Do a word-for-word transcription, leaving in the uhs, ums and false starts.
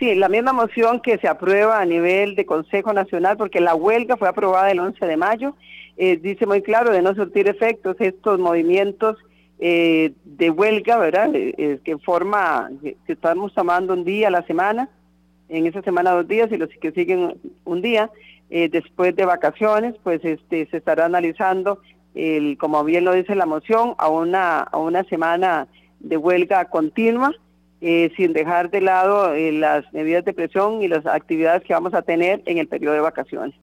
Sí, la misma moción que se aprueba a nivel de Consejo Nacional, porque la huelga fue aprobada el once de mayo, eh, dice muy claro de no surtir efectos estos movimientos eh, de huelga, ¿verdad? Eh, eh, que forma, que, que estamos tomando un día a la semana, en esa semana dos días y los que siguen un día, eh, después de vacaciones, pues este se estará analizando, el, como bien lo dice la moción, a una, a una semana de huelga continua, Eh, sin dejar de lado eh, las medidas de presión y las actividades que vamos a tener en el periodo de vacaciones.